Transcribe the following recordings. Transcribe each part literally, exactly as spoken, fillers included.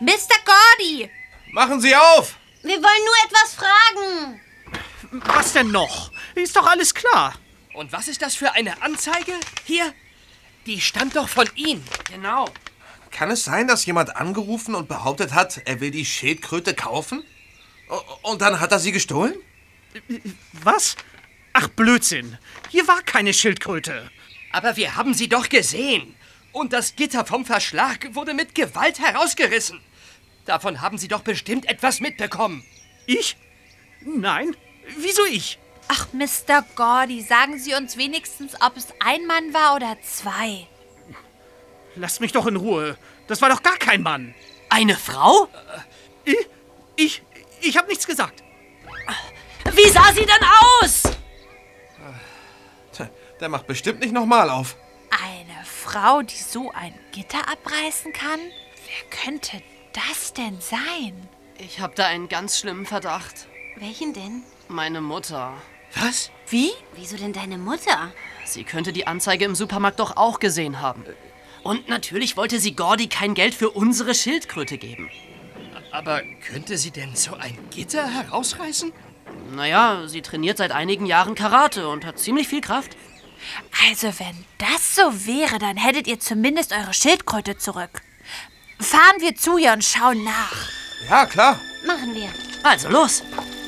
Mister Gordy! Machen Sie auf! Wir wollen nur etwas fragen. Was denn noch? Ist doch alles klar. Und was ist das für eine Anzeige? Hier, die stammt doch von Ihnen. Genau. Kann es sein, dass jemand angerufen und behauptet hat, er will die Schildkröte kaufen? Und dann hat er sie gestohlen? Was? Ach, Blödsinn. Hier war keine Schildkröte. Aber wir haben sie doch gesehen. Und das Gitter vom Verschlag wurde mit Gewalt herausgerissen. Davon haben Sie doch bestimmt etwas mitbekommen. Ich? Nein. Wieso ich? Ach, Mister Gordy, sagen Sie uns wenigstens, ob es ein Mann war oder zwei. Lasst mich doch in Ruhe. Das war doch gar kein Mann. Eine Frau? Ich? Ich, ich habe nichts gesagt. Wie sah sie denn aus? Tja, der macht bestimmt nicht nochmal auf. Eine Frau, die so ein Gitter abreißen kann? Wer könnte das denn sein? Ich habe da einen ganz schlimmen Verdacht. Welchen denn? Meine Mutter. Was? Wie? Wieso denn deine Mutter? Sie könnte die Anzeige im Supermarkt doch auch gesehen haben. Und natürlich wollte sie Gordy kein Geld für unsere Schildkröte geben. Aber könnte sie denn so ein Gitter herausreißen? Naja, sie trainiert seit einigen Jahren Karate und hat ziemlich viel Kraft. Also wenn das so wäre, dann hättet ihr zumindest eure Schildkröte zurück. Fahren wir zu ihr und schauen nach. Ja, klar. Machen wir. Also los!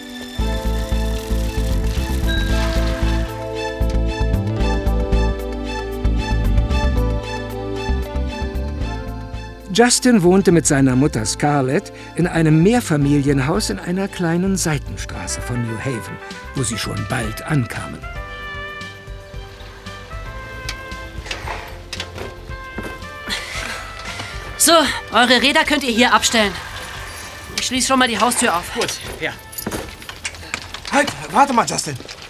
Justin wohnte mit seiner Mutter Scarlett in einem Mehrfamilienhaus in einer kleinen Seitenstraße von New Haven, wo sie schon bald ankamen. So, eure Räder könnt ihr hier abstellen. Ich schließe schon mal die Haustür auf. Gut, ja. Halt, warte mal, Justin.